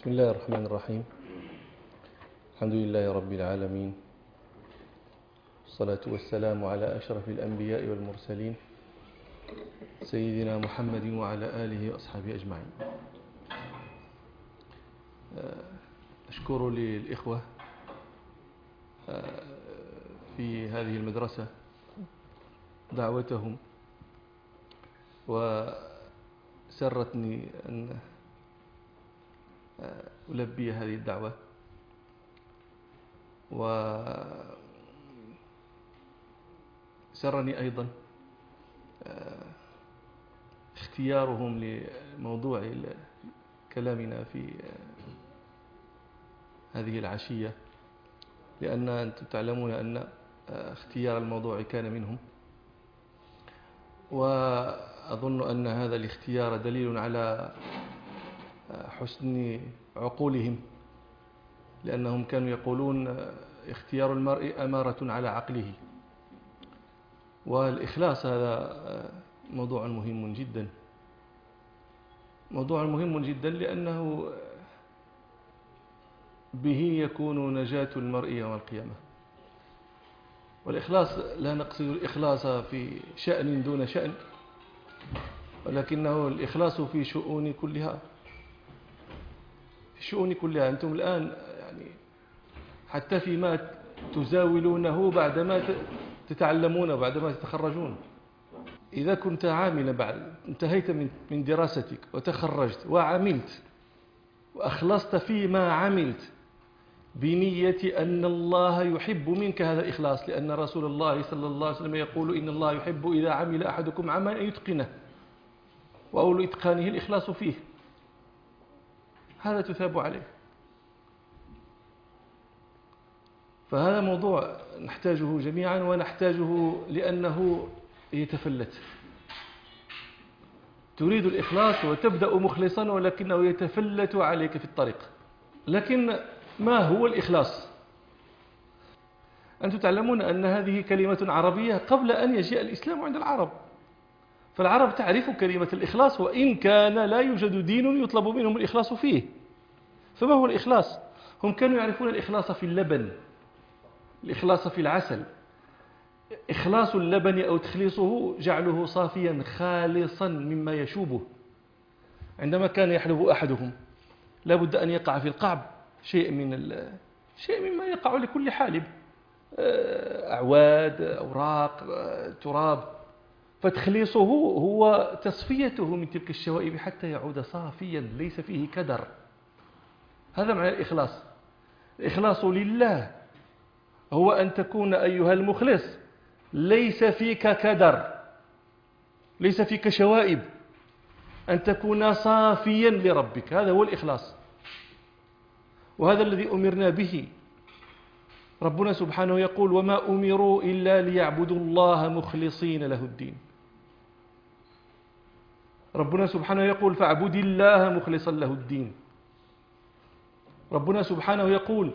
بسم الله الرحمن الرحيم. الحمد لله رب العالمين، والصلاة والسلام على أشرف الأنبياء والمرسلين سيدنا محمد وعلى آله وأصحابه أجمعين. أشكر للإخوة في هذه المدرسة دعوتهم، وسرتني أن ألبي هذه الدعوة، وسرني أيضا اختيارهم لموضوع كلامنا في هذه العشية، لأن أنتم تعلمون أن اختيار الموضوع كان منهم، وأظن أن هذا الاختيار دليل على حسن عقولهم، لأنهم كانوا يقولون اختيار المرء أمارة على عقله. والإخلاص هذا موضوع مهم جدا، موضوع مهم جدا، لأنه به يكون نجاة المرء يوم القيامة. والإخلاص لا نقصد الإخلاص في شأن دون شأن، ولكنه الإخلاص في شؤون كلها، في الشؤون كلها. أنتم الآن يعني حتى فيما تزاولونه بعدما تتعلمون، بعدما تتخرجون، إذا كنت عاملا بعد انتهيت من دراستك وتخرجت وعملت وأخلصت فيما عملت بنية أن الله يحب منك هذا الإخلاص، لأن رسول الله صلى الله عليه وسلم يقول إن الله يحب إذا عمل أحدكم عملا أن يتقنه، وأول إتقانه الإخلاص فيه، هذا تثاب عليه. فهذا موضوع نحتاجه جميعا، ونحتاجه لأنه يتفلت. تريد الإخلاص وتبدأ مخلصا، ولكنه يتفلت عليك في الطريق. لكن ما هو الإخلاص؟ أنتم تعلمون أن هذه كلمة عربية قبل أن يجيء الإسلام عند العرب، فالعرب تعرف كلمة الإخلاص، وإن كان لا يوجد دين يطلب منهم الإخلاص فيه. فما هو الإخلاص؟ هم كانوا يعرفون الإخلاص في اللبن، الإخلاص في العسل. إخلاص اللبن أو تخليصه جعله صافيا خالصا مما يشوبه. عندما كان يحلب أحدهم لابد أن يقع في القعب شيء مما يقع لكل حالب، أعواد، أوراق، تراب، فتخليصه هو تصفيته من تلك الشوائب حتى يعود صافيا ليس فيه كدر. هذا معنى الإخلاص. الإخلاص لله هو أن تكون أيها المخلص ليس فيك كدر، ليس فيك شوائب، أن تكون صافيا لربك. هذا هو الإخلاص، وهذا الذي أمرنا به. ربنا سبحانه يقول: وما أمروا إلا ليعبدوا الله مخلصين له الدين. ربنا سبحانه يقول: فاعبد الله مخلصا له الدين. ربنا سبحانه يقول: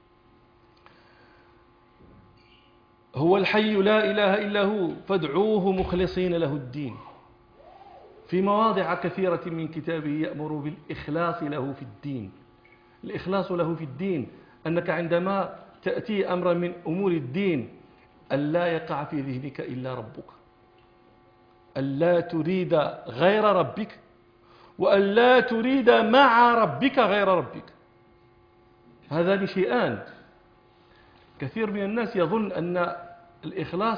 هو الحي لا إله إلا هو فادعوه مخلصين له الدين. في مواضع كثيرة من كتابه يأمر بالإخلاص له في الدين. الإخلاص له في الدين أنك عندما تأتي أمرا من أمور الدين ألا يقع في ذهنك إلا ربك، ألا تريد غير ربك، وألا تريد مع ربك غير ربك. هذان شيئان. كثير من الناس يظن أن الإخلاص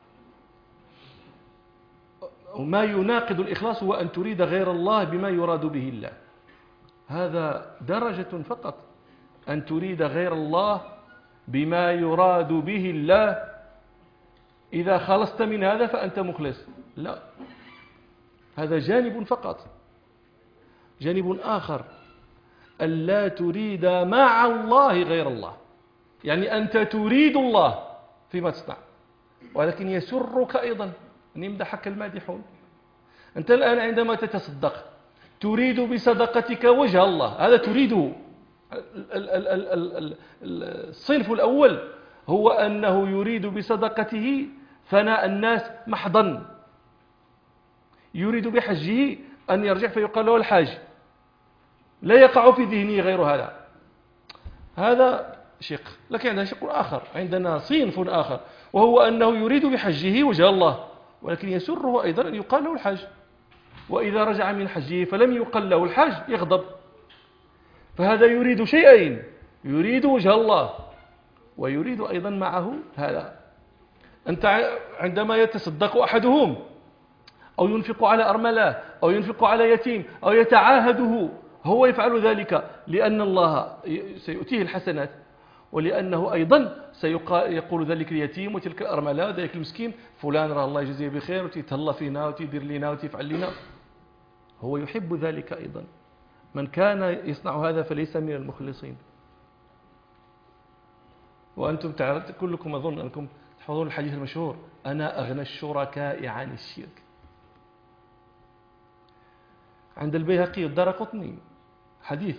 وما يناقض الإخلاص هو أن تريد غير الله بما يراد به الله. هذا درجة فقط، أن تريد غير الله بما يراد به الله. إذا خلصت من هذا فأنت مخلص. لا، هذا جانب فقط. جانب آخر ألا تريد مع الله غير الله، يعني أنت تريد الله فيما تصنع، ولكن يسرك أيضا أن يمدحك المادحون. أنت الآن عندما تتصدق تريد بصدقتك وجه الله، هذا تريده. الصنف الأول هو أنه يريد بصدقته ثناء الناس محضا، يريد بحجه أن يرجع فيقال له الحاج، لا يقع في ذهنه غير هذا. هذا شق. لكن عندنا شق آخر، عندنا صنف آخر، وهو أنه يريد بحجه وجه الله، ولكن يسره أيضا أن يقال له الحج، وإذا رجع من حجه فلم يقل له الحج يغضب. فهذا يريد شيئين، يريد وجه الله ويريد أيضا معه هذا. أنت عندما يتصدق أحدهم أو ينفق على أرملة أو ينفق على يتيم أو يتعاهده، هو يفعل ذلك لأن الله سيؤتيه الحسنات، ولأنه أيضا سيقول ذلك اليتيم وتلك الأرملة وذلك المسكين فلان راه الله يجزيه بخير وتيتهلا فينا وتيدير لنا وتيفعل لنا. هو يحب ذلك أيضا. من كان يصنع هذا فليس من المخلصين. وأنتم كلكم أظن أنكم تحفظون الحديث المشهور: أنا أغنى الشركاء عن الشرك. عند البيهقي والدارقطني حديث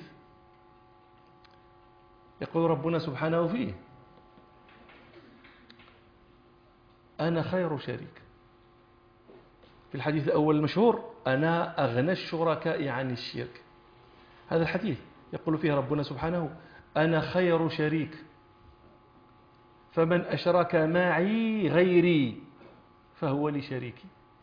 يقول ربنا سبحانه فيه: أنا خير شريك. في الحديث الأول المشهور: أنا أغنى الشركاء عن الشرك. هذا الحديث يقول فيه ربنا سبحانه: أنا خير شريك، فمن أشرك معي غيري فهو لشريكي.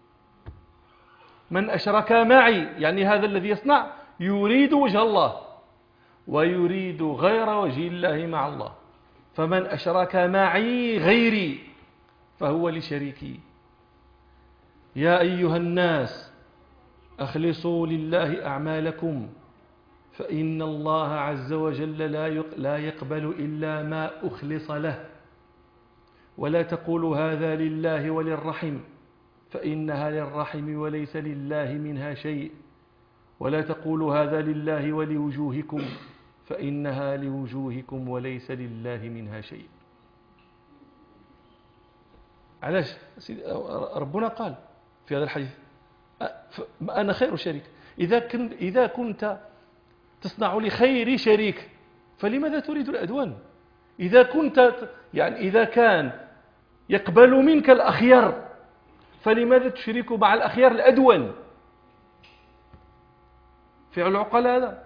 من أشرك معي يعني هذا الذي يصنع يريد وجه الله ويريد غير وجه الله مع الله. فمن أشرك معي غيري فهو لشريكي. يا أيها الناس أخلصوا لله أعمالكم فإن الله عز وجل لا يقبل إلا ما أخلص له. ولا تقولوا هذا لله وللرحم فإنها للرحم وليس لله منها شيء. ولا تقولوا هذا لله ولوجوهكم فإنها لوجوهكم وليس لله منها شيء. علاش ربنا قال في هذا الحديث: أنا خير شريك. إذا كنت تصنع لخير شريك فلماذا تريد الأدوان؟ إذا كان يقبل منك الأخيار فلماذا تشرك مع الأخيار الأدون؟ فعل العقل هذا.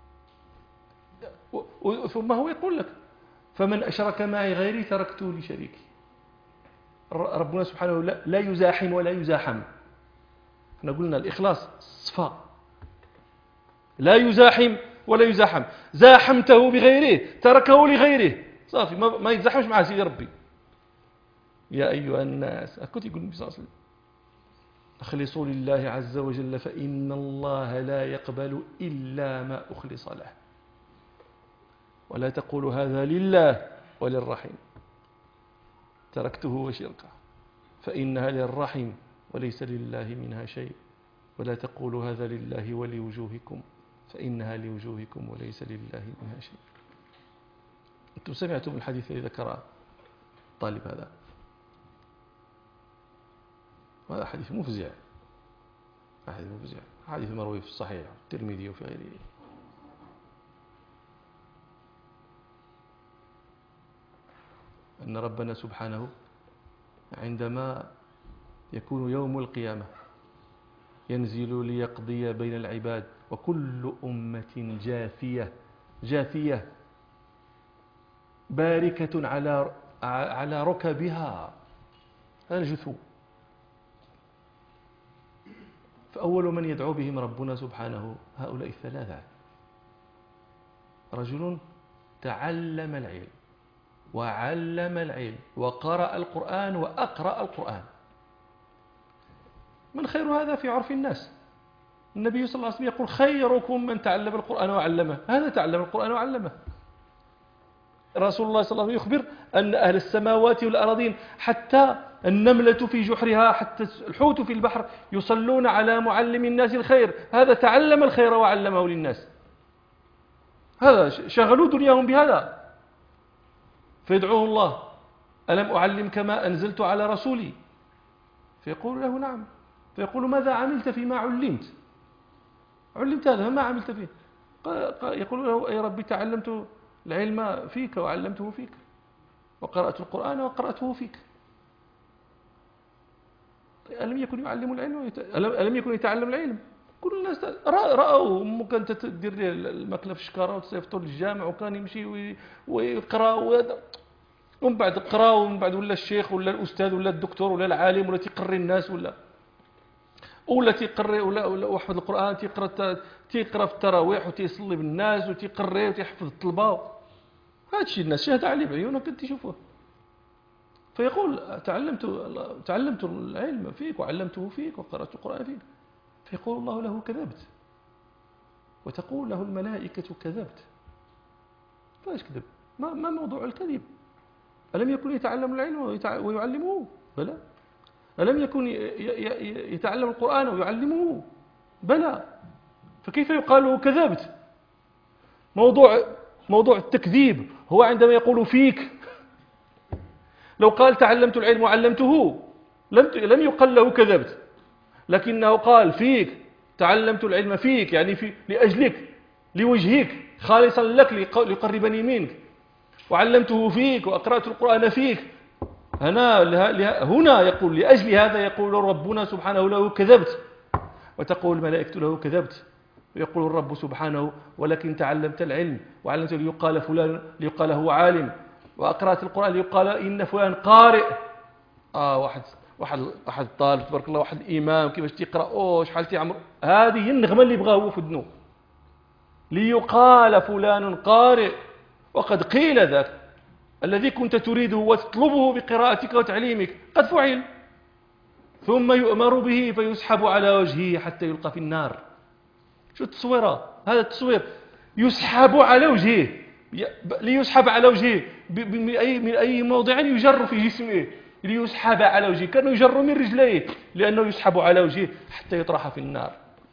ثم هو يقول لك: فمن أشرك معي غيري تركته لشريكي. ربنا سبحانه لا يزاحم ولا يزاحم. احنا قلنا الإخلاص صفاء، لا يزاحم ولا يزاحم. زاحمته بغيره تركه لغيره، صافي ما يتزاحمش مع سيدي ربي. يا أيها الناس، كنت يقول النبي صلى الله عليه وسلم: أخلصوا لله عز وجل فإن الله لا يقبل إلا ما أخلص له. ولا تقولوا هذا لله وللرحم تركته وشركه فإنها للرحم وليس لله منها شيء. ولا تقولوا هذا لله ولوجوهكم فإنها لوجوهكم وليس لله منها شيء. أنتم سمعتم الحديث الذي ذكره الطالب هذا، وهذا حديث مفزع، حديث مروي في الصحيح الترمذي وفي غيره. أن ربنا سبحانه عندما يكون يوم القيامة ينزل ليقضي بين العباد وكل أمة جاثية باركة على ركبها، هذا الجثو. فأول من يدعو بهم ربنا سبحانه هؤلاء الثلاثة: رجل تعلم العلم وعلم العلم وقرأ القرآن وأقرأ القرآن. من خير هذا في عرف الناس؟ النبي صلى الله عليه وسلم يقول: خيركم من تعلم القرآن وعلمه. هذا تعلم القرآن وعلمه. رسول الله صلى الله عليه وسلم يخبر أن أهل السماوات والأراضين حتى النملة في جحرها حتى الحوت في البحر يصلون على معلم الناس الخير. هذا تعلم الخير وعلمه للناس. هذا شغلوا دنياهم بهذا. فيدعوه الله: ألم أعلمك ما أنزلت على رسولي؟ فيقول له: نعم. فيقول: ماذا عملت فيما علمت هذا ما عملت فيه؟ يقول له: أي ربي تعلمت العلم فيك وعلمته فيك وقرأت القرآن وقرأته فيك. ألم يكن يعلم العلم؟ ألم يكن يتعلم العلم؟ كل الناس رأوا أمه كانت تدير ليه الماكلة في الشكارة وتصيفطوا للجامع وكان يمشي ويقرأ ومن بعد قرا ومن بعد ولا الشيخ ولا الأستاذ ولا الدكتور ولا العالم ولا تيقري الناس ولا تيقري ولا واحد القرآن تيقرا في التراويح وتيصلي بالناس وتيقري وتيحفظ الطلبة. هذا الشيء الناس شاهدة عليه بعيونك كنت تشوفوه. فيقول تعلمت العلم فيك وعلمته فيك وقرأت القرآن فيك. فيقول الله له كذبت، وتقول له الملائكة كذبت. فايش كذب؟ ما موضوع الكذب؟ ألم يكن يتعلم العلم ويعلمه؟ بلى. ألم يكن يتعلم القرآن ويعلمه؟ بلى. فكيف يقال له كذبت؟ موضوع التكذيب هو عندما يقول فيك. لو قال تعلمت العلم وعلمته لم يقل له كذبت، لكنه قال فيك، تعلمت العلم فيك، يعني لأجلك، لوجهك، خالصا لك، ليقربني منك، وعلمته فيك وأقرأت القرآن فيك. هنا يقول لأجل هذا يقول ربنا سبحانه له كذبت، وتقول الملائكة له كذبت، ويقول الرب سبحانه ولكن تعلمت العلم وعلمت ليقال فلان، ليقال هو عالم، وأقرأت القرآن ليقال إن فلان قارئ. واحد طالب تبارك الله، واحد إمام كيفاش تقرأ شحال تعمر. هذه هي النغمة اللي بغاه هو في الذنوب، ليقال فلان قارئ. وقد قيل ذاك الذي كنت تريده وتطلبه بقراءتك وتعليمك قد فعل. ثم يؤمر به فيسحب على وجهه حتى يلقى في النار. شو التصويرة؟ هذا التصوير يسحب على وجهه، ليسحب على وجهه من أي موضع يجر في جسمه، ليسحب على وجهه، كانوا يجر من رجليه لأنه يسحب على وجهه حتى يطرح في النار.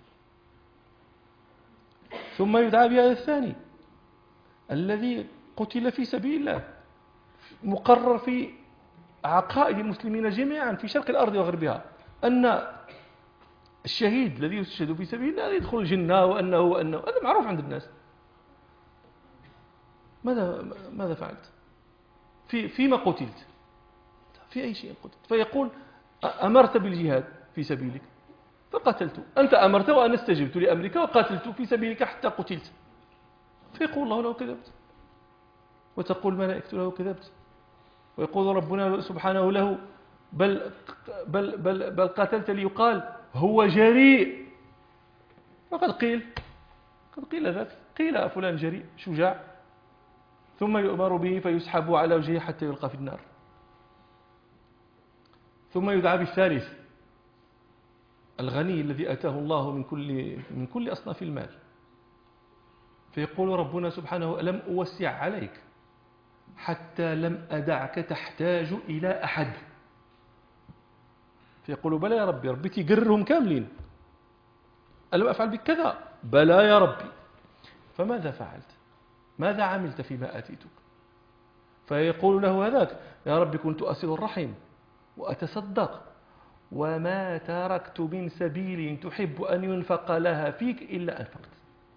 ثم يدعى بهذا الثاني الذي قتل في سبيل الله، مقرر في عقائد المسلمين جميعا في شرق الأرض وغربها أن الشهيد الذي يستشهد في سبيل الله يدخل الجنة، وأنه هذا معروف عند الناس. ماذا فعلت؟ فيما قتلت؟ في أي شيء قتلت؟ فيقول أمرت بالجهاد في سبيلك فقتلت، أنت أمرت وأنا استجبت لأمرك وقاتلت في سبيلك حتى قتلت. فيقول الله له كذبت، وتقول الملائكة له كذبت، ويقول ربنا سبحانه له بل قاتلت ليقال هو جريء. وقد قيل ذلك، قيل فلان جريء شجاع. ثم يؤمر به فيسحب على وجهه حتى يلقى في النار. ثم يدعى بالثالث الغني الذي أتاه الله من كل أصناف المال. فيقول ربنا سبحانه ألم أوسع عليك حتى لم أدعك تحتاج إلى أحد. فيقول بلى يا ربي تقررهم كاملين، ألم أفعل بك كذا؟ بلى يا ربي. فماذا فعلت؟ ماذا عملت فيما آتيتك؟ فيقول له هذاك يا ربي كنت أصل الرحم وأتصدق وما تركت من سبيل تحب أن ينفق لها فيك إلا أنفقت.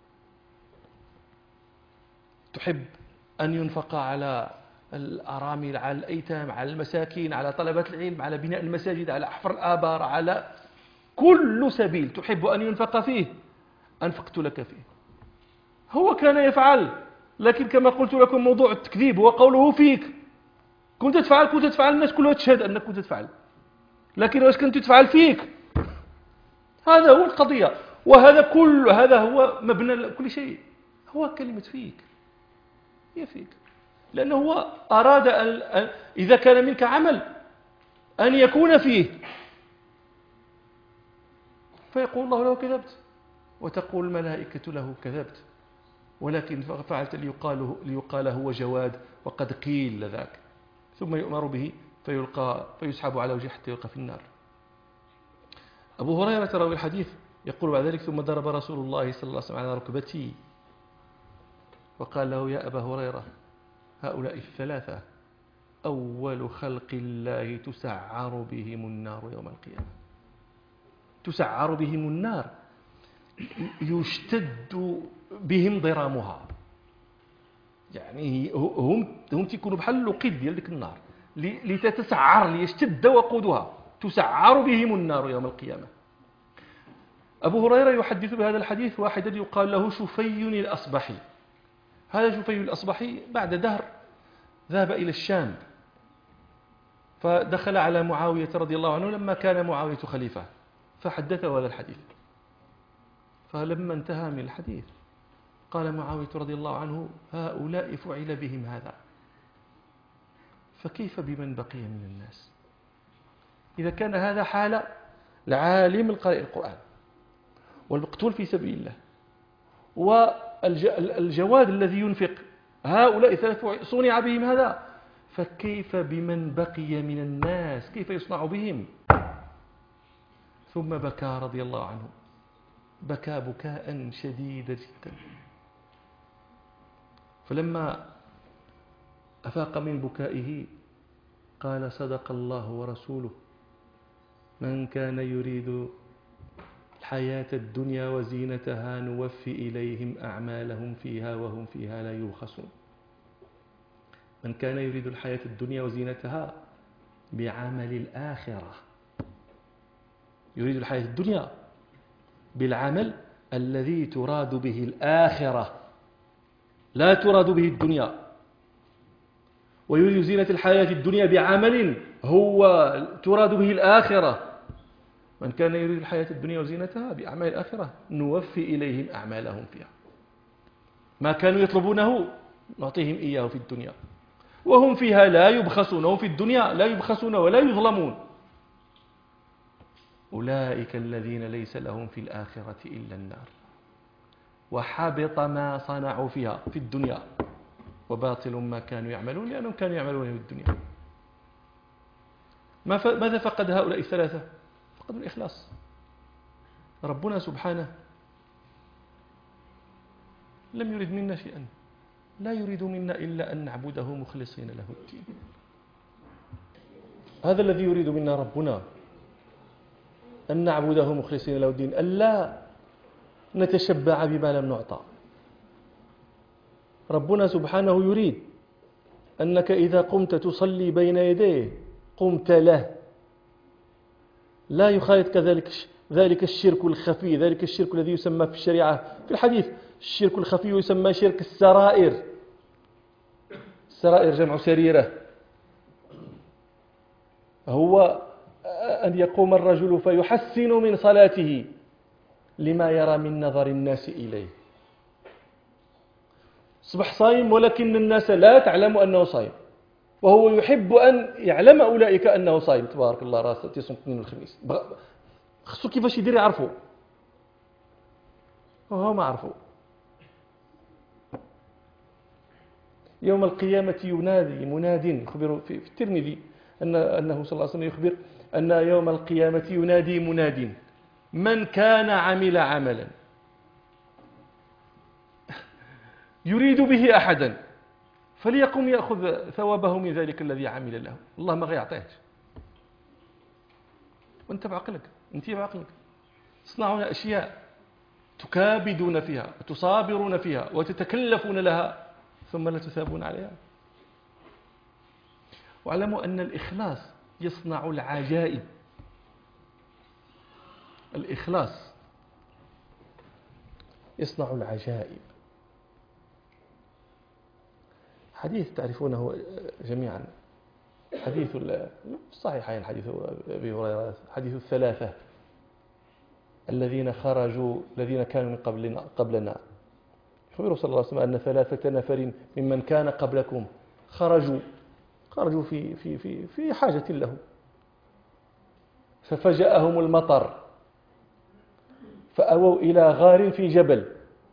تحب أن ينفق على الأرامل، على الأيتام، على المساكين، على طلبة العلم، على بناء المساجد، على حفر الآبار، على كل سبيل تحب أن ينفق فيه أنفقت لك فيه. هو كان يفعل، لكن كما قلت لكم موضوع التكذيب هو قوله فيك. كنت تفعل الناس كلها تشهد أنك كنت تفعل، لكن واش كنت تفعل فيك؟ هذا هو القضية، هذا هو مبنى كل شيء، هو كلمة فيك، هي فيك. لأنه هو أراد أن إذا كان منك عمل أن يكون فيه. فيقول الله له كذبت، وتقول الملائكة له كذبت، ولكن فعلت ليقال هو جواد، وقد قيل ذاك. ثم يؤمر به فيسحب على وجهه حتى يلقى في النار. أبو هريرة راوي الحديث يقول بعد ذلك ثم ضرب رسول الله صلى الله عليه وسلم على ركبتي وقال له يا أبا هريرة هؤلاء الثلاثة أول خلق الله تسعر بهم النار يوم القيامة. تسعر بهم النار، يشتد بهم ضرامها، يعني هم تكونوا بحال اللقيد ديال ديك النار لتتسعر، ليشتد وقودها. تسعر بهم النار يوم القيامة. أبو هريرة يحدث بهذا الحديث واحدا يقال له شفي الأصبحي. هذا شفي الأصبحي بعد دهر ذهب إلى الشام، فدخل على معاوية رضي الله عنه لما كان معاوية خليفة، فحدثه هذا الحديث. فلما انتهى من الحديث قال معاوية رضي الله عنه: هؤلاء فعل بهم هذا، فكيف بمن بقي من الناس؟ إذا كان هذا حال العالم القارئ القرآن والمقتول في سبيل الله والجواد الذي ينفق، هؤلاء صنع بهم هذا، فكيف بمن بقي من الناس؟ كيف يصنع بهم؟ ثم بكى رضي الله عنه، بكى بكاء شديدا جدا. فلما أفاق من بكائه قال: صدق الله ورسوله، من كان يريد الحياة الدنيا وزينتها نوفي إليهم أعمالهم فيها وهم فيها لا يبخسون. من كان يريد الحياة الدنيا وزينتها بعمل الآخرة، يريد الحياة الدنيا بالعمل الذي تراد به الآخرة، لا تراد به الدنيا. ويريد زينة الحياة الدنيا بعمل هو تراد به الآخرة. من كان يريد الحياة الدنيا وزينتها بأعمال الآخرة نوفي إليهم أعمالهم فيها، ما كانوا يطلبونه نعطيهم إياه في الدنيا وهم فيها لا يبخسون. وهم في الدنيا لا يبخسون ولا يظلمون. أولئك الذين ليس لهم في الآخرة إلا النار وحبط ما صنعوا فيها في الدنيا وباطل ما كانوا يعملون، لأنهم كانوا يعملون في الدنيا. ماذا فقد هؤلاء الثلاثة؟ فقدوا الإخلاص. ربنا سبحانه لم يرد منا شيئا، لا يريد منا إلا أن نعبده مخلصين له الدين. هذا الذي يريد منا ربنا، أن نعبده مخلصين له الدين، ألا نتشبع بما لم نعطى. ربنا سبحانه يريد أنك إذا قمت تصلي بين يديه قمت له، لا يخالط كذلك ذلك الشرك الخفي، ذلك الشرك الذي يسمى في الشريعة في الحديث الشرك الخفي، يسمى شرك السرائر. السرائر جمع سريرة، هو أن يقوم الرجل فيحسن من صلاته لما يرى من نظر الناس إليه. أصبح صائم ولكن الناس لا تعلم أنه صائم، وهو يحب أن يعلم أولئك أنه صائم. تبارك الله، راسه تصوم الاثنين والخميس، خصو كيفاش يدير يعرفوا، وهو ما عرفوا. يوم القيامة ينادي مناد، يخبر في الترمذي أنه صلى الله عليه وسلم يخبر أن يوم القيامة ينادي مناد: من كان عمل عملا يريد به أحدا فليقم يأخذ ثوابه من ذلك الذي عمل له. الله ما غيعطيهش، وانت بعقلك، انت بعقلك تصنعون أشياء تكابدون فيها وتصابرون فيها وتتكلفون لها ثم لا تثابون عليها. واعلموا أن الإخلاص يصنع العجائب. الإخلاص يصنع العجائب. حديث تعرفونه جميعا، حديث الصحيحين، حديث أبي هريرة، حديث الثلاثة الذين خرجوا، الذين كانوا من قبلنا. يخبر صلى الله عليه وسلم أن 3 نفر ممن كان قبلكم خرجوا في حاجة له، ففجأهم المطر فأووا إلى غار في جبل،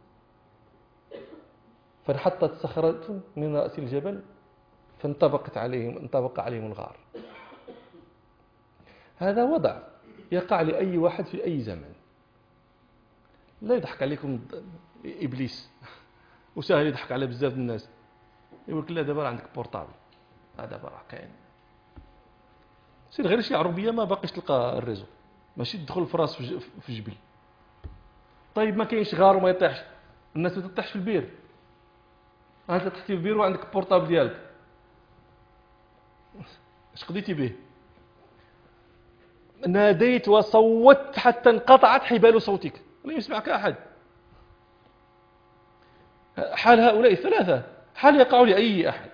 فانحطت صخرة من رأس الجبل فانطبق عليهم الغار. هذا وضع يقع لأي واحد في أي زمن. لا يضحك عليكم إبليس، وسهل يضحك على بزاف الناس، يقول لك لا دابا عندك بورطابل، دابا راه كاين، سير غير شي عربية ما باقيش تلقى الريزو، ماشي تدخل في راس في جبل. طيب ما كاينش غار وما يطيحش، الناس ما تطيحش في البير، انت تحتي في البير وعندك البورطابل ديالك، اش قضيتي به؟ ناديت وصوت حتى انقطعت حبال صوتك، لم يسمعك أحد. حال هؤلاء الثلاثة حال يقع لأي أحد.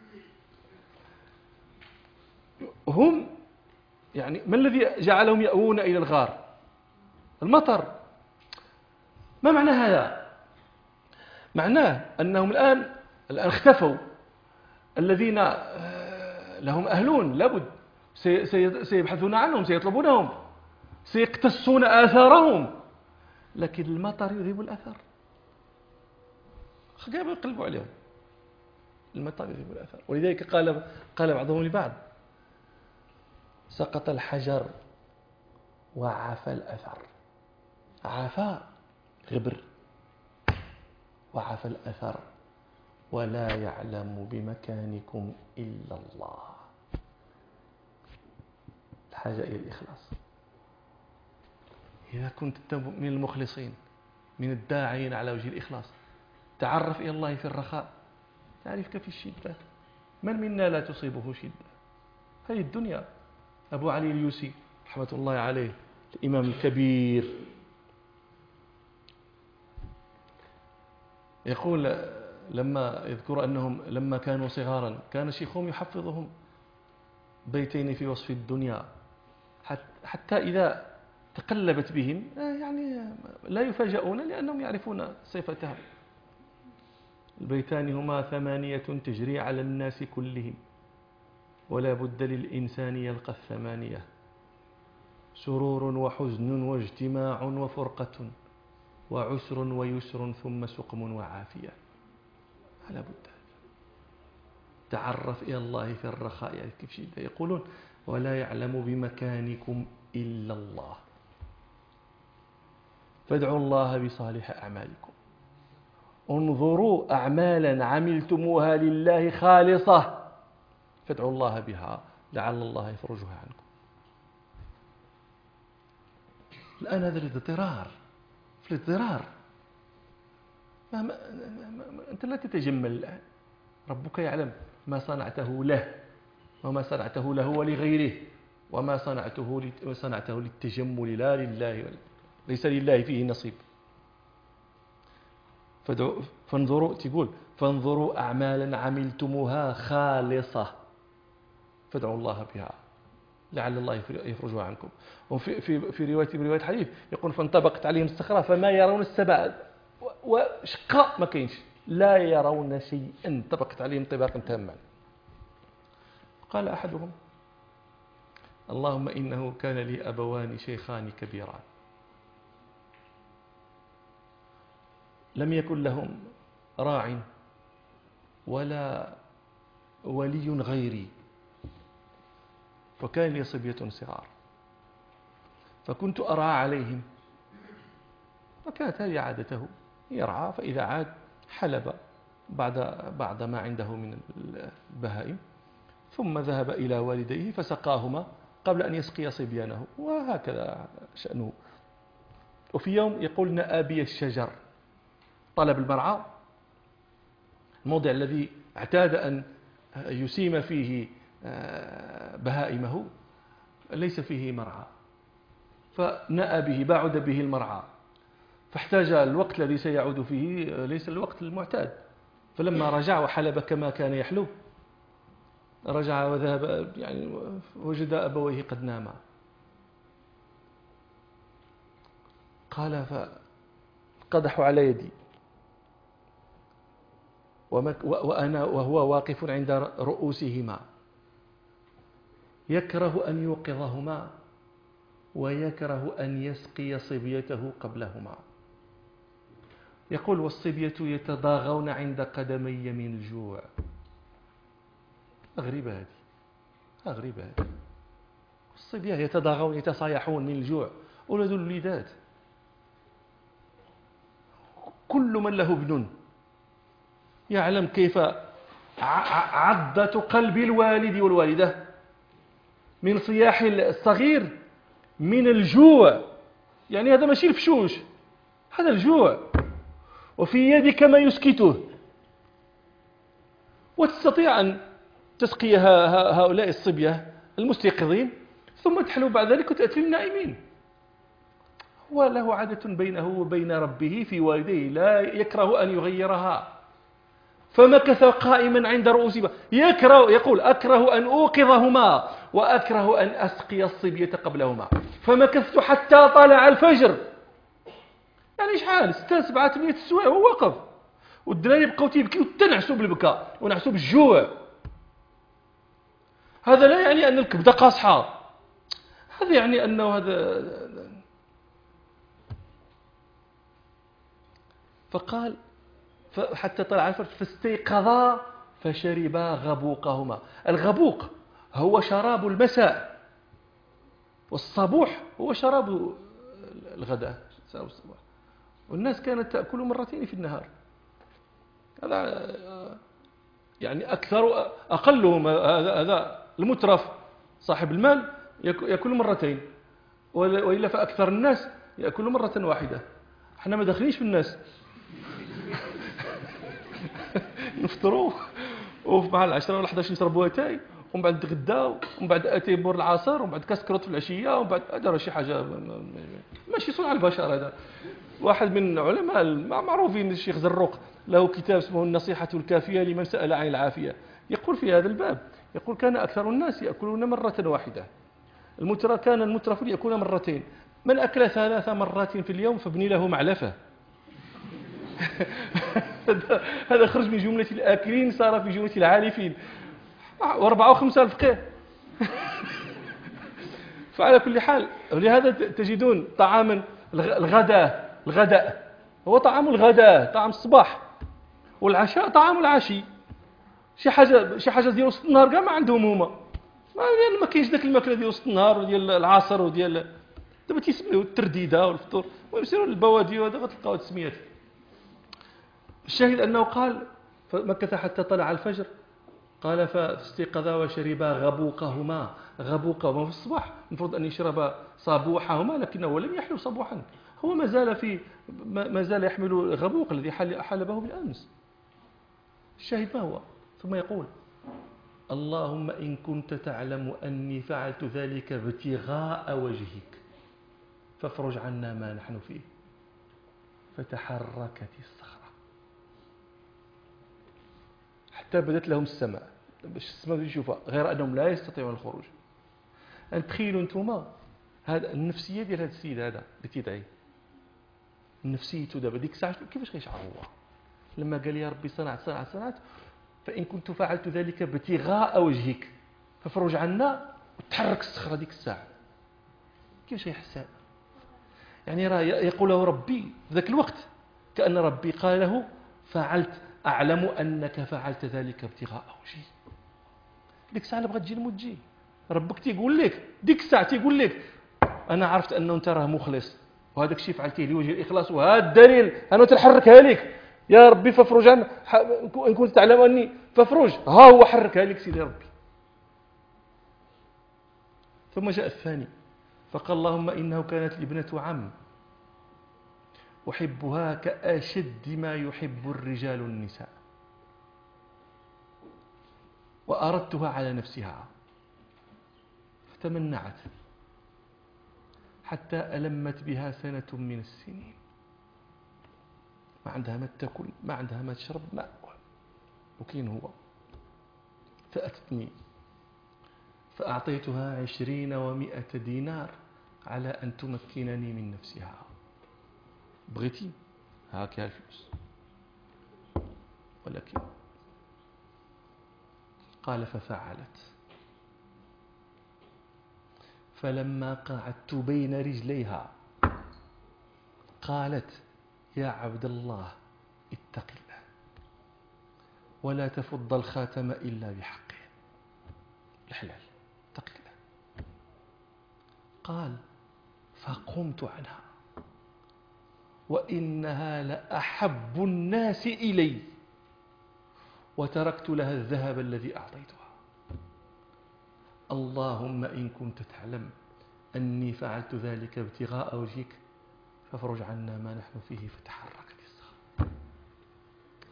هم يعني ما الذي جعلهم يأوون إلى الغار؟ المطر. ما معنى هذا؟ معناه أنهم الآن اختفوا. الذين لهم أهلون لابد سيبحثون عنهم، سيطلبونهم، سيقتصون آثارهم، لكن المطر يذهب الأثر. قاموا يقلبوا عليهم، المطر يذهب الأثر. ولذلك قال بعضهم لبعض: سقط الحجر وعفى الأثر. عفى غبر، وعفى الأثر، ولا يعلم بمكانكم إلا الله. الحاجة إلى الإخلاص. إذا كنت من المخلصين، من الداعين على وجه الإخلاص، تعرف إلى الله في الرخاء تعرفك في الشدة. من منا لا تصيبه شدة؟ هذه الدنيا. أبو علي اليوسي رحمة الله عليه، الإمام الكبير، يقول لما يذكر أنهم لما كانوا صغارا كان شيخهم يحفظهم بيتين في وصف الدنيا، حتى إذا تقلبت بهم يعني لا يفاجؤون لأنهم يعرفون صفتها. البيتان هما: 8 تجري على الناس كلهم، ولا بد للإنسان يلقى 8: سرور وحزن واجتماع وفرقة، وعسر ويسر، ثم سقم وعافية. لا بد. تعرف إلى الله في الرخاء يعني كيف شدة. يقولون: ولا يعلم بمكانكم إلا الله. فادعوا الله بصالح أعمالكم. انظروا أعمالا عملتموها لله خالصة، فادعوا الله بها لعل الله يفرجها عنكم. الآن هذا الاضطرار، في الاضطرار أنت لا تتجمل الآن. ربك يعلم ما صنعته له وما صنعته له ولغيره، وما صنعته للتجمل لا لله، ليس لله فيه نصيب. فانظروا أعمالا عملتموها خالصة، فادعوا الله بها لعل الله يفرجها عنكم. وفي رواية حديث يقول: فانطبقت عليهم الصخرة فما يرون السبع، وشقاء ما كاينش، لا يرون شيئا، انطبقت عليهم طباقا تاما. قال أحدهم: اللهم إنه كان لي أبوان شيخان كبيران، لم يكن لهم راع ولا ولي غيري، وكان لي صبية صغار، فكنت أرعى عليهم، وكانت هذه عادته، يرعى، فإذا عاد حلب بعد ما عنده من البهائم، ثم ذهب إلى والديه فسقاهما قبل أن يسقي صبيانه، وهكذا شأنه. وفي يوم يقول: نأى بي الشجر، طلب المرعى، الموضع الذي اعتاد أن يسيم فيه بهائمه ليس فيه مرعى، فنأى به، بعد به المرعى، فاحتاج الوقت الذي سيعود فيه ليس الوقت المعتاد. فلما رجع وحلب كما كان يحلب، رجع وذهب يعني وجد أبويه قد ناما. قال: فقدحوا على يدي وأنا وهو واقف عند رؤوسهما، يكره أن يوقظهما ويكره أن يسقي صبيته قبلهما. يقول: والصبية يتضاغون عند قدمي من الجوع. أغرب هذه. الصبية يتضاغون، يتصايحون من الجوع، أولاد الوليدات. كل من له ابن يعلم كيف عضة قلب الوالد والوالدة من صياح الصغير من الجوع. يعني هذا ماشي الفشوش، هذا الجوع، وفي يدك ما يسكته، وتستطيع أن تسقي هؤلاء الصبية المستيقظين ثم تحلو بعد ذلك وتأتي النائمين. هو له عادة بينه وبين ربه في والديه لا يكره أن يغيرها، فمكث قائما عند رؤوسهما يقول أكره أن أوقظهما وأكره أن أسقي الصبية قبلهما، فمكثت حتى طلع الفجر. يعني شحال 6 7 8 سوايع هو واقف، والدراري بقاو تيبكيو وتنعسوا بالبكاء ونعسوا بالجوع. هذا لا يعني أن الكبدة قاصحة، هذا يعني أنه هذا. فقال حتى طلع الفجر فاستيقظا فشربا غبوقهما. الغبوق هو شراب المساء، والصبوح هو شراب الغداء الصباح. والناس كانت تأكل مرتين في النهار. هذا يعني أقلهم هذا المترف صاحب المال يأكل مرتين، وإلا فأكثر الناس يأكل مرة واحدة. احنا ما داخلينش في الناس نفطروا ومع العشرة ولا 11 نشربوا اتاي، ومن بعد نتغداو، ومن بعد اتاي بور العصر، ومن بعد كاس كروت في العشيه، ومن بعد هذا راه شي حاجه ماشي صنع البشر. هذا واحد من علماء معروفين الشيخ زروق له كتاب اسمه النصيحة الكافية لمن سأل عن العافية، يقول في هذا الباب، يقول كان أكثر الناس يأكلون مرة واحدة. كان المترف يأكل مرتين. من أكل 3 مرات في اليوم فابني له معلفة. هذا خرج من جملة الآكلين صار في جملة العالفين، 4 و5 الفقيه. فعلى كل حال لهذا تجدون طعاما الغداء هو طعام الغداء، طعام الصباح، والعشاء طعام العشي. شي حاجه ديال وسط النهار كاع ما عندهم هما، ما كاينش داك الماكله ديال وسط النهار وديال العصر وديال دابا تيسميوه الترديده والفطور ويمسيروا للبوادي، وهذا غتلقاو التسميات. الشاهد انه قال فمكث حتى طلع الفجر، قال فاستيقظا وشربا غبوقهما في الصباح. المفروض أن يشرب صبوحهما، لكنه لم يحلو صبوحا، هو ما زال يحمل الغبوق الذي حلبه بالأمس. الشاهد ما هو؟ ثم يقول اللهم إن كنت تعلم أني فعلت ذلك ابتغاء وجهك فافرج عنا ما نحن فيه. فتحركت الصخرة حتى بدت لهم السماء، باش السماء يشوفها، غير أنهم لا يستطيعون الخروج. أن تخيلوا أنتم هذا النفسية ديال هذا السيد هذا اللي تيدعي، نفسيته دابا ديك الساعة كيفاش غيشعر هو لما قال يا ربي صنعت فإن كنت فعلت ذلك ابتغاء وجهك فافرج عنا، وتحرك الصخرة ديك الساعة، كيفاش يحس؟ يعني راه يقول له ربي في ذاك الوقت كأن ربي قال له فعلت، أعلم أنك فعلت ذلك ابتغاء وجهي. ديك الساعة اللي بغات تجي الموت تجي، ربك تيقول لك ديك الساعة، تيقول لك أنا عرفت أنه أنت راه مخلص، وهذاك الشيء فعلتيه لوجه الإخلاص، وهذا الدليل أنا تنحركها لك يا ربي فافرج عن، إن كنت تعلم أني فافرج، ها هو حركها لك سيدي ربي. ثم جاء الثاني فقال اللهم إنه كانت ابنة عم أحبها كأشد ما يحب الرجال النساء، وأردتها على نفسها فتمنعت حتى ألمت بها 1 سنة من السنين، ما عندها ما تأكل، ما عندها ما تشرب ماء، وكين هو. فأتتني فأعطيتها 20 و100 دينار على أن تمكنني من نفسها. بغيتي هاكي الفلوس، ولكن قال ففعلت. فلما قعدت بين رجليها قالت يا عبد الله اتق الله ولا تفض الخاتم إلا بحقه، الحلال، اتق الله. قال فقمت عنها وإنها لأحب الناس إلي، وتركت لها الذهب الذي أعطيتها. اللهم إن كنت تعلم أني فعلت ذلك ابتغاء وجهك فافرج عنا ما نحن فيه. فتحركت الصخرة.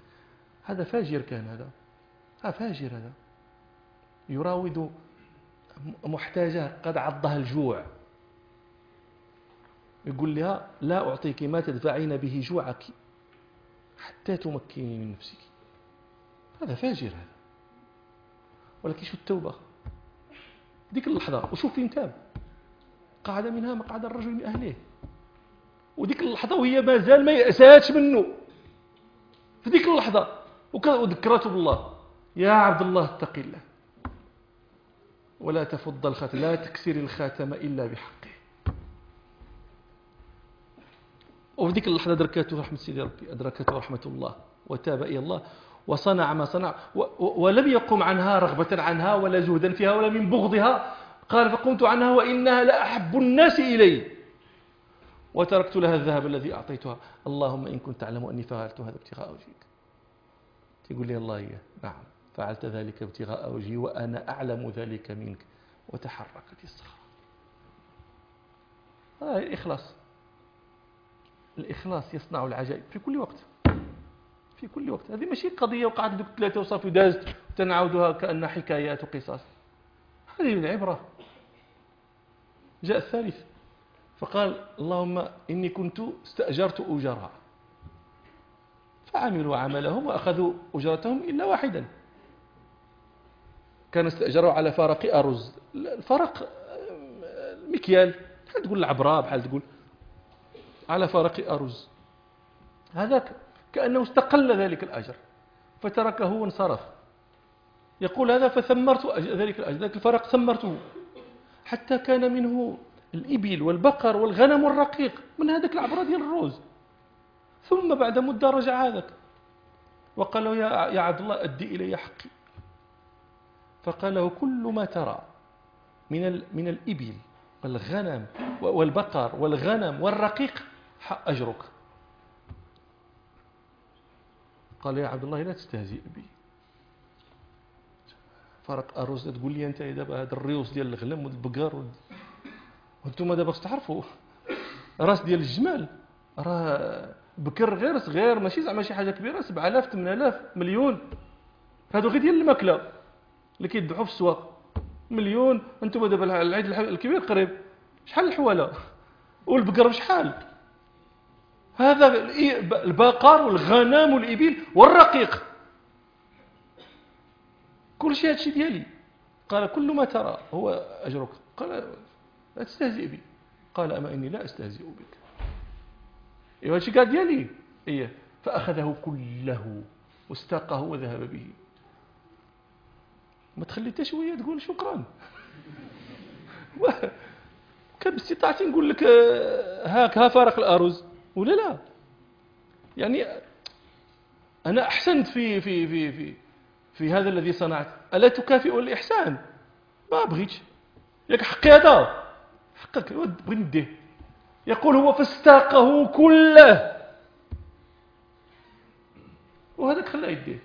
هذا فاجر كان، هذا فاجر، هذا يراود محتاجة قد عضها الجوع، يقول لها لا أعطيك ما تدفعين به جوعك حتى تمكني من نفسك. هذا فاجر هذا. ولكن شو التوبة ديك اللحظة، وشوف فين تاب، قعد منها مقعد الرجل من أهله، وديك اللحظة وهي ما زال ما يأساتش منه في ديك اللحظة، وذكرته بالله: يا عبد الله اتق الله ولا تفض الخاتم، لا تكسر الخاتم إلا بحقه. وفي ذيك اللحظة أدركته رحمة سيدي ربي، أدركته رحمة الله، وتاب إلى الله وصنع ما صنع، ولم يقم عنها رغبة عنها ولا زهدا فيها ولا من بغضها. قال: فقمت عنها وإنها لأحب الناس إلي وتركت لها الذهب الذي أعطيتها. اللهم إن كنت تعلم أني فعلت هذا ابتغاء وجهك. تقول لي الله إياه: نعم فعلت ذلك ابتغاء وجهي وأنا أعلم ذلك منك. وتحركت الصخرة. هذا الإخلاص. الإخلاص يصنع العجائب في كل وقت، في كل وقت. هذه ماشي قضية وقعت دوك 3 وصافي ودازت تنعودها كأنها حكايات وقصص. هذه العبرة. جاء الثالث فقال: اللهم إني كنت استأجرت أجراء فعملوا عملهم وأخذوا أجرتهم إلا واحدا. كان استأجروا على فرق أرز. الفرق مكيال، بحال تقول العبراء، بحال تقول على فرق أرز. هذا كأنه استقل ذلك الأجر فتركه وانصرف. يقول هذا فثمرت ذلك الأجر، ذلك الفرق ثمرته حتى كان منه الإبل والبقر والغنم والرقيق من هذاك العبرة ديال الروز. ثم بعد مدة رجع هذاك وقال له: يا عبد الله أدي إلي حقي. فقال له: كل ما ترى من الإبل والغنم والبقر والغنم والرقيق أجرك. قال: يا عبد الله لا تستهزئ بي، فرق أرز تقول لي أنت دابا هذا الريوس ديال الغنم والبقر وانتم دابا تستعرفوا راس ديال الجمال راه بكر غير صغير، ماشي زعما شي حاجه كبيره، 7000 8000 مليون. هادو غير ديال الماكله اللي كيدعوا في السواق مليون. انتم دابا العيد الكبير قريب، شحال الحواله والبقر بشحال؟ هذا البقر والغنم والإبل والرقيق كل شيء هادشي ديالي. قال: كل ما ترى هو أجرك. قال: لا تستهزئ بي. قال: أما إني لا أستهزئ بك. إيوا هادشي كاع ديالي. إيه. فأخذه كله واستاقه وذهب به. ما تخلي حتى شويه تقول شكرا. كان باستطاعتي نقول لك ها فارق الأرز ولا لا. يعني أنا أحسنت في هذا الذي صنعت، ألا تكافئ الإحسان؟ ما بغيتش. ياك حقي هذا حقك بغي نديه. يقول هو: فاستاقه كله، وهذاك خلاه يديه.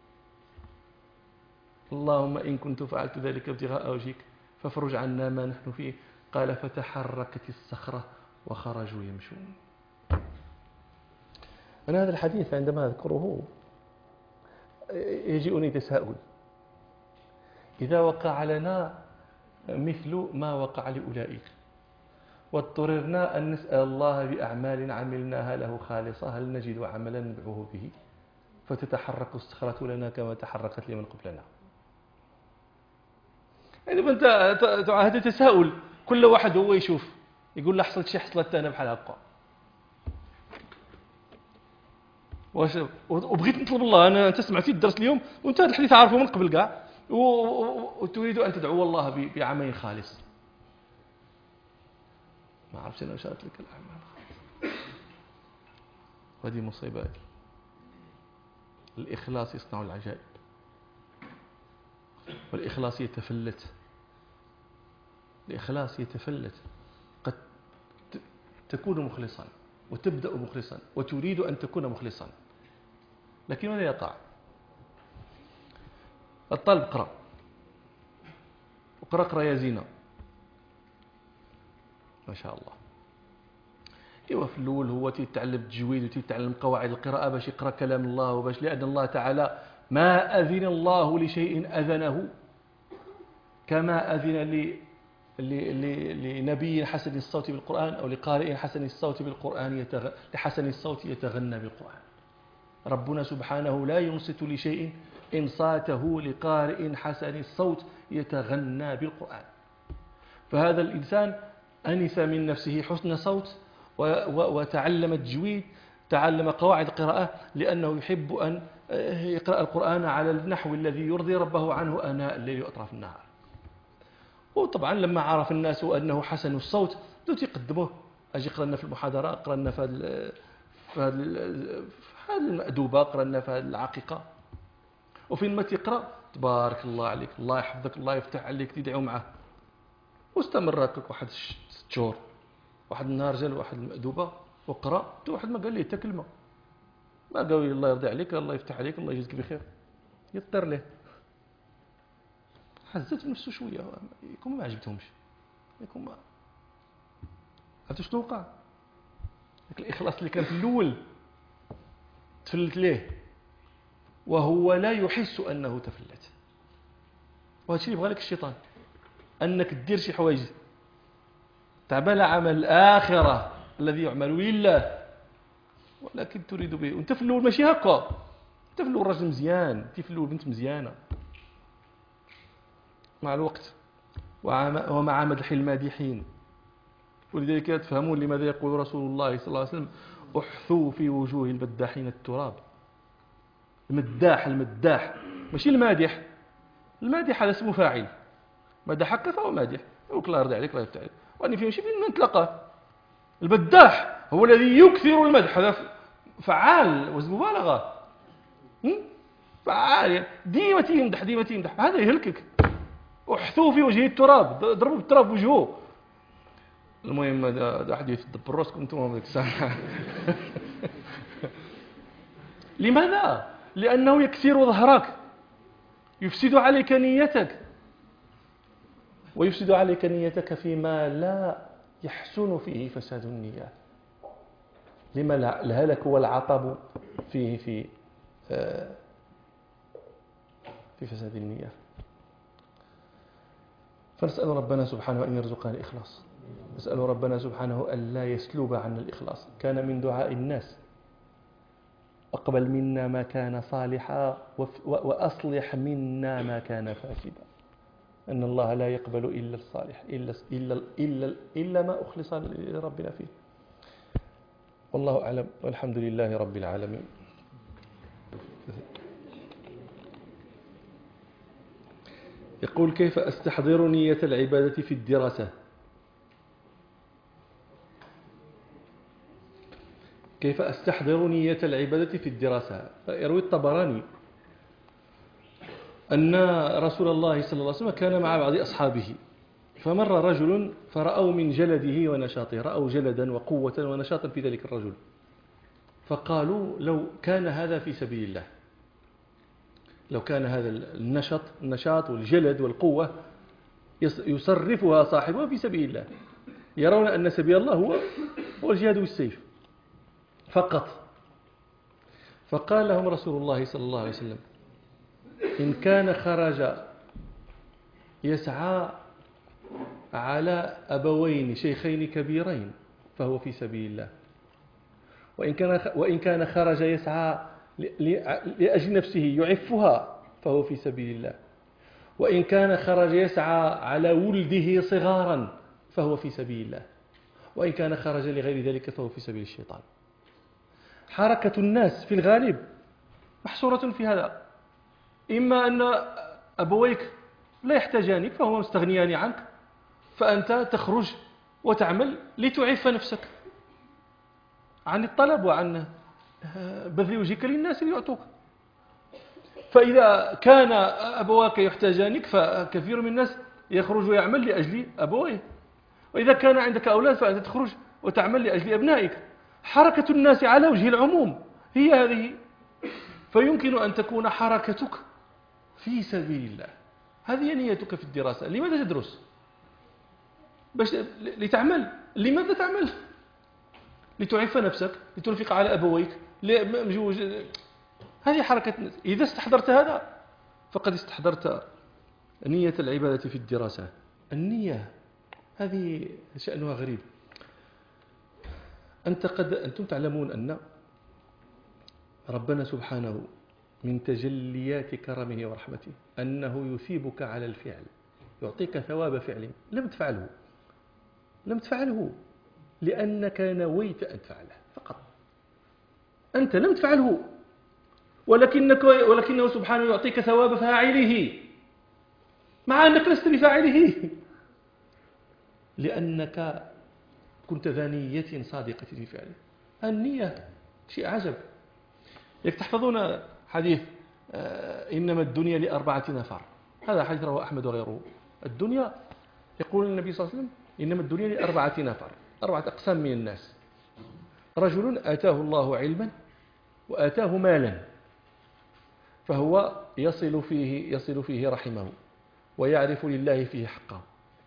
اللهم إن كنت فعلت ذلك ابتغاء وجهك فافرج عنا ما نحن فيه. قال: فتحركت الصخرة وخرجوا يمشون. أنا هذا الحديث عندما أذكره يجيئني تساؤل: إذا وقع لنا مثل ما وقع لأولئك واضطررنا أن نسأل الله بأعمال عملناها له خالصة، هل نجد عملا ندعوه به فتتحرك الصخرة لنا كما تحركت لمن قبلنا؟ يعني أنت هذا تساؤل، كل واحد هو يشوف يقول له حصلت شي حصلت أنا بحال هكا. وبغيت نطلب الله، أنت سمعتي الدرس اليوم وأنت هذا الحديث عارفه من قبل كاع، وتريد أن تدعو الله بعمل خالص. ما عرفتش أنا وش قلت لك الأعمال خالص. وهذه مصيبة. الإخلاص يصنع العجائب، والإخلاص يتفلت. الإخلاص يتفلت. قد تكون مخلصا وتبدأ مخلصا وتريد أن تكون مخلصا، لكن ماذا يقع؟ الطالب اقرأ يا زينة، ما شاء الله. إيوا في الأول هو تيتعلم التجويد وتيتعلم قواعد القراءة باش يقرأ كلام الله، وباش لأن الله تعالى ما أذن الله لشيء أذنه كما أذن لنبي حسن الصوت بالقرآن أو لقارئ حسن الصوت بالقرآن لحسن الصوت يتغنى بالقرآن. ربنا سبحانه لا ينصت لشيء إنصاته لقارئ حسن الصوت يتغنى بالقرآن. فهذا الإنسان أنث من نفسه حسن صوت وتعلم التجويد، تعلم قواعد القراءة، لأنه يحب أن يقرأ القرآن على النحو الذي يرضي ربه عنه آناء الليل وأطراف النهار. وطبعا لما عرف الناس أنه حسن الصوت بدأوا يقدموه، أجي قرأنا في المحاضرة، قرأنا في هذه المأدوبة، قرأنا في هذه العقيقة، وفين ما تقرأ تبارك الله عليك، الله يحفظك، الله يفتح عليك، تدعو معه. واستمر هكاك واحد 6 شهور. واحد النهار جا واحد المأدوبة وقرأ، واحد ما قال لي حتى كلمة، ما قال لي الله يرضي عليك، الله يفتح عليك، الله يجزيك بخير، يطير له. حزت نفسه شوية، يكون ما عجبتهمش، يكون ما عرفتوا شنو وقع. داك الإخلاص اللي كان في الأول تفلت ليه وهو لا يحس أنه تفلت. وهذا الشيء يبغى لك الشيطان، أنك دير شي حوايج تعمل عمل الآخرة الذي يعمل لله ولكن تريد به، وانت في الأول ماشي هكا، انت في الأول راجل مزيان، انت في الأول بنت مزيانة. مع الوقت ومع مدح المادحين، ولذلك تفهمون لماذا يقول رسول الله صلى الله عليه وسلم احثوا في وجوه المداحين التراب. المداح ماشي المادح، المادح هذا اسمه فاعل، مدحك فهو مادح، يقول الله يرضي عليك، الله يفتح عليك، واني في ماشي فين نتلاقاه. المداح هو الذي يكثر المدح، هذا فعال وزن مبالغه، فعال ديما تيمدح، هذا يهلكك. احثوا في وجهه التراب، ضربوا بالتراب وجهه. المهم هذا احد يتدبر راسكم انتم هذيك الساعه. لماذا؟ لانه يكسر ظهرك، يفسد عليك نيتك، ويفسد عليك نيتك فيما لا يحسن فيه فساد النية. لما الهلك والعطب فيه في فساد النية. فنسأل ربنا سبحانه أن يرزقنا الإخلاص، نسأل ربنا سبحانه أن لا يسلب عنا الإخلاص. كان من دعاء الناس أقبل منا ما كان صالحا وأصلح منا ما كان فاسدا، أن الله لا يقبل إلا الصالح، إلا ما أخلص لربنا فيه. والله أعلم، والحمد لله رب العالمين. يقول كيف أستحضر نية العبادة في الدراسة؟ كيف أستحضر نية العبادة في الدراسة؟ يروي الطبراني أن رسول الله صلى الله عليه وسلم كان مع بعض أصحابه، فمر رجل فرأوا من جلده ونشاطه، رأوا جلدا وقوة ونشاطا في ذلك الرجل، فقالوا لو كان هذا في سبيل الله، لو كان هذا النشاط والجلد والقوة يصرفها صاحبها في سبيل الله، يرون أن سبيل الله هو الجهاد بالسيف فقط. فقال لهم رسول الله صلى الله عليه وسلم إن كان خرج يسعى على أبوين شيخين كبيرين فهو في سبيل الله، وإن كان خرج يسعى لأجل نفسه يعفها فهو في سبيل الله، وإن كان خرج يسعى على ولده صغارا فهو في سبيل الله، وإن كان خرج لغير ذلك فهو في سبيل الشيطان. حركة الناس في الغالب محصورة في هذا، إما أن أبويك لا يحتاجانك فهما مستغنيان عنك، فأنت تخرج وتعمل لتعف نفسك عن الطلب وعن بذل وجهك للناس ليعطوك. فإذا كان أبواك يحتاجانك فكثير من الناس يخرج ويعمل لأجل أبويه، وإذا كان عندك أولاد فأنت تخرج وتعمل لأجل أبنائك. حركة الناس على وجه العموم هي هذه، فيمكن أن تكون حركتك في سبيل الله. هذه نيتك في الدراسة. لماذا تدرس؟ باش لتعمل. لماذا تعمل؟ لتعف نفسك، لتنفق على أبويك، هذه حركة الناس. إذا استحضرت هذا فقد استحضرت نية العبادة في الدراسة. النية هذه شأنها غريب. أنتم تعلمون أن ربنا سبحانه من تجليات كرمه ورحمته أنه يثيبك على الفعل، يعطيك ثواب فعل لم تفعله لأنك نويت أن تفعله فقط. أنت لم تفعله ولكنه سبحانه يعطيك ثواب فاعله مع أنك لست بفاعله، لأنك كنت ذا نية صادقة في فعله. النية شيء عجب. تحفظون حديث إنما الدنيا لأربعة نفر، هذا حديث رواه أحمد وغيره. الدنيا، يقول النبي صلى الله عليه وسلم، إنما الدنيا لأربعة نفر، 4 أقسام من الناس: رجل آتاه الله علما وآتاه مالا فهو يصل فيه رحمه ويعرف لله فيه حقه،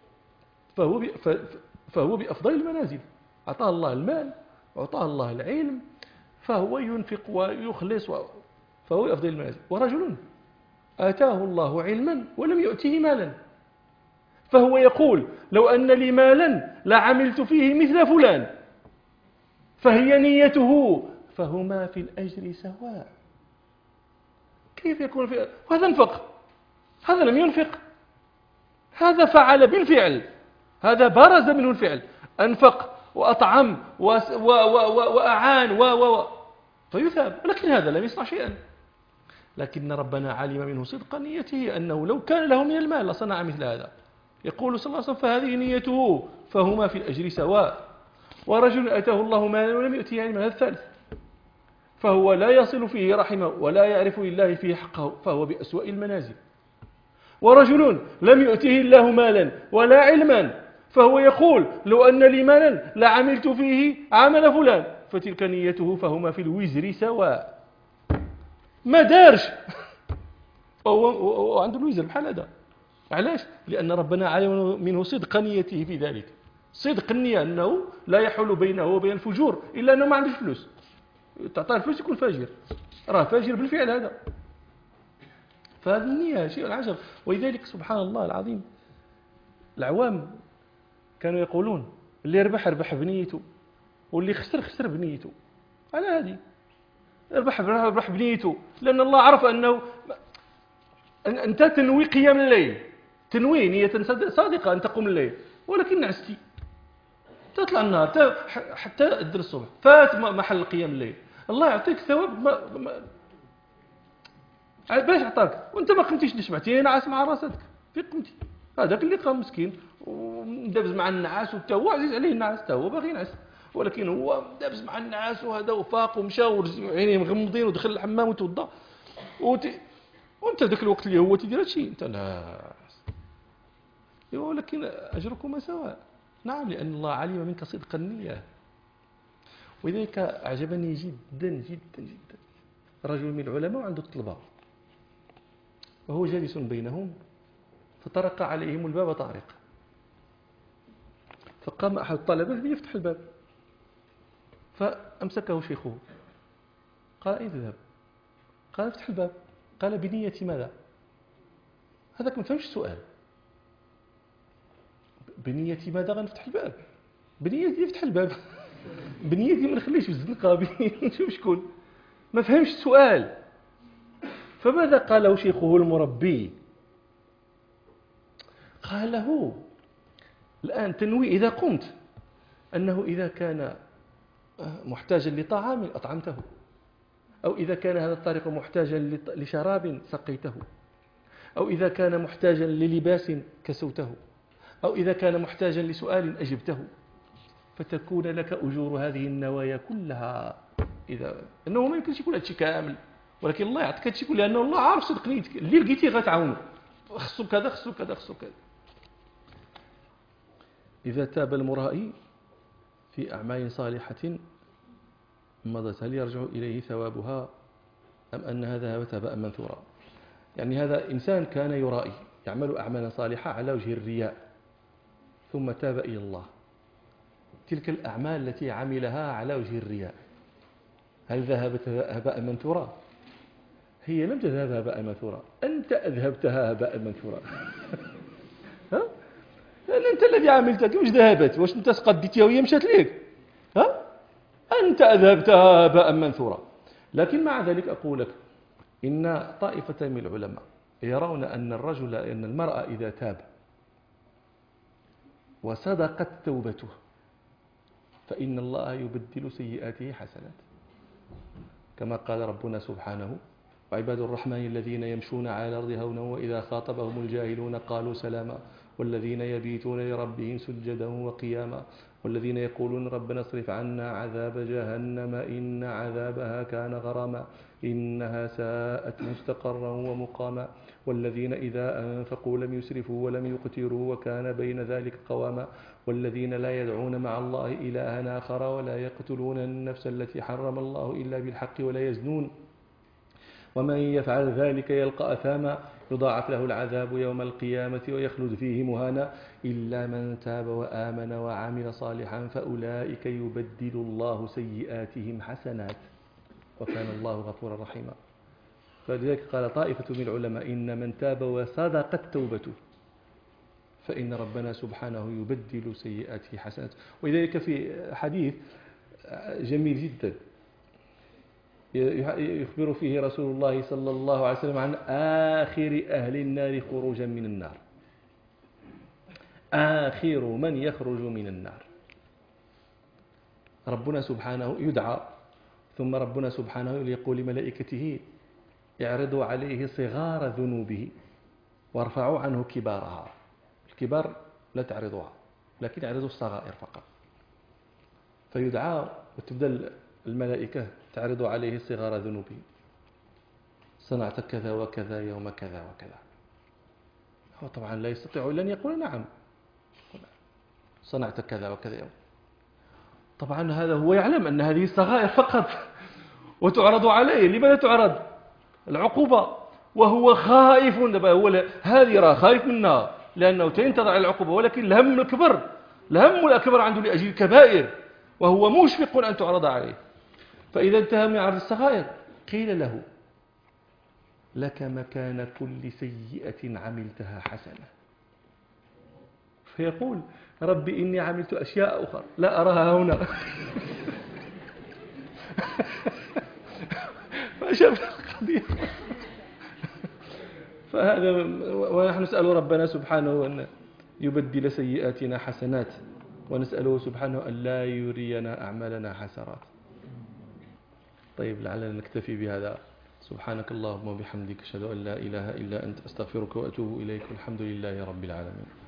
فهو بأفضل المنازل. أعطاه الله المال وأعطاه الله العلم فهو ينفق ويخلص فهو بأفضل المنازل. ورجل آتاه الله علما ولم يؤته مالا فهو يقول لو أن لي مالا لعملت فيه مثل فلان، فهي نيته، فهما في الأجر سواء. كيف يكون في هذا انفق، هذا لم ينفق، هذا فعل بالفعل، هذا برز منه الفعل، أنفق وأطعم وأعان فيثاب، لكن هذا لم يصنع شيئا. لكن ربنا علم منه صدق نيته أنه لو كان له من المال لصنع مثل هذا. يقول صلى الله عليه وسلم فهذه نيته فهما في الأجر سواء. ورجل أتاه الله مالا ولم يؤته علما، هذا الثالث، فهو لا يصل فيه رحمه ولا يعرف لله فيه حقه، فهو بأسوأ المنازل. ورجل لم يؤته الله مالا ولا علما فهو يقول لو أن لي مالا لعملت فيه عمل فلان، فتلك نيته، فهما في الوزر سواء. ما دارش وهو عنده الوزر بحال هذا. علاش؟ لأن ربنا علم منه صدق نيته في ذلك، صدق النية أنه لا يحول بينه وبين الفجور إلا أنه ما عندوش فلوس. تعطيه الفلوس يكون فاجر، راه فاجر بالفعل هذا. فهذه النية شيء عجب. ولذلك سبحان الله العظيم العوام كانوا يقولون اللي ربح بنيته واللي خسر بنيته. على هذه ربح بنيته، لأن الله عرف أنه أنت تنوي قيام الليل، تنوي نية صادقة أن تقوم الليل، ولكن نعستي تطلع النهار حتى أدر الصبح، فات محل قيام الليل. الله يعطيك ثواب باش عطاك وانت ما قمتيش نشبعتي نعاس مع راسك في قمتي. هذاك اللي قام مسكين ومدابز مع النعاس وتا هو عزيز عليه النعاس، تا هو باغي ينعس، ولكن هو مدابز مع النعاس وهذا وفاق ومشى وعينيه مغمضين ودخل الحمام وتوضا وانت ذاك الوقت اللي هو تيدير هادشي انت لا. ولكن اجركما سواء. نعم، لان الله علم منك صدق النية. ولذلك اعجبني جدا جدا جدا رجل من العلماء وعنده الطلبه وهو جالس بينهم، فطرق عليهم الباب طارق، فقام أحد الطلبة ليفتح الباب، فأمسكه شيخه قال أين تذهب؟ قال افتح الباب. قال بنية ماذا؟ هذاك ما فهمش السؤال. بنية ماذا غنفتح الباب؟ بنية يفتح الباب بنية ما نخليش الزنقة نشوف شكون، ما فهمش السؤال. فماذا قال له شيخه المربي؟ قال له الآن تنوي إذا قمت أنه إذا كان محتاجا لطعام أطعمته، أو إذا كان هذا الطريق محتاجا لشراب سقيته، أو إذا كان محتاجا للباس كسوته، أو إذا كان محتاجا لسؤال أجبته، فتكون لك أجور هذه النوايا كلها. أنه ما يمكنش يكون هادشي كامل، ولكن الله يعطيك هادشي كله لأنه الله عارف صدق نيتك، اللي لقيتيه غتعاونه، خصو كذا خصو كذا خصو كذا. إذا تاب المرائي في أعمال صالحة مضت هل يرجع إليه ثوابها أم أنها ذهبت هباء منثورا؟ يعني هذا إنسان كان يرائي يعمل أعمالا صالحة على وجه الرياء ثم تاب إلى الله، تلك الأعمال التي عملها على وجه الرياء هل ذهبت هباء منثورا؟ هي لم تذهب هباء منثورا، أنت أذهبتها هباء منثورا. ها؟ أنت الذي عملتها، واش ذهبت؟ واش أنت قديتيها وهي مشات ليك؟ ها؟ أنت أذهبتها هباء منثورا. لكن مع ذلك أقول لك إن طائفة من العلماء يرون أن المرأة إذا تاب وصدقت توبته فإن الله يبدل سيئاته حسنات، كما قال ربنا سبحانه: وعباد الرحمن الذين يمشون على الأرض هونا وإذا خاطبهم الجاهلون قالوا سلاما والذين يبيتون لربهم سجدا وقياما والذين يقولون ربنا اصرف عنا عذاب جهنم إن عذابها كان غراما إنها ساءت مستقرا ومقاما والذين إذا أنفقوا لم يسرفوا ولم يقتروا وكان بين ذلك قواما والذين لا يدعون مع الله إلها آخر ولا يقتلون النفس التي حرم الله إلا بالحق ولا يزنون ومن يفعل ذلك يلقى أثاما يضاعف له العذاب يوم القيامة ويخلد فيه مهانا إلا من تاب وآمن وعمل صالحا فأولئك يبدل الله سيئاتهم حسنات وكان الله غفورا رحيما. فلذلك قال طائفة من العلماء إن من تاب وصدقت توبته فإن ربنا سبحانه يبدل سيئاته حسنات. ولذلك في حديث جميل جدا يخبر فيه رسول الله صلى الله عليه وسلم عن آخر أهل النار خروجا من النار، آخر من يخرج من النار ربنا سبحانه يدعى، ثم ربنا سبحانه يقول لملائكته: اعرضوا عليه صغار ذنوبه وارفعوا عنه كبارها. الكبار لا تعرضوها، لكن اعرضوا الصغائر فقط. فيدعى وتبدأ الملائكة تعرض عليه صغار ذنوبه: صنعت كذا وكذا يوم كذا وكذا. هو طبعا لا يستطيع إلا أن يقول نعم، صنعت كذا وكذا يوم. طبعا هذا هو يعلم أن هذه الصغائر فقط وتعرض عليه. لماذا تعرض؟ العقوبة، وهو خائف. هو هذه راه خائف منها لأنه تنتظر على العقوبة، ولكن الهم الأكبر عنده لأجل الكبائر، وهو مشفق أن تعرض عليه. فإذا انتهى من عرض الصغائر قيل له: لك مكان كل سيئة عملتها حسنة. فيقول: ربي إني عملت أشياء أخرى لا أراها هنا. فشاف القضية. فهذا ونحن نسأل ربنا سبحانه أن يبدل سيئاتنا حسنات، ونسأله سبحانه أن لا يرينا أعمالنا حسرات. طيب لعلنا نكتفي بهذا. سبحانك اللهم وبحمدك أشهد أن لا إله إلا أنت أستغفرك وأتوب إليك والحمد لله رب العالمين.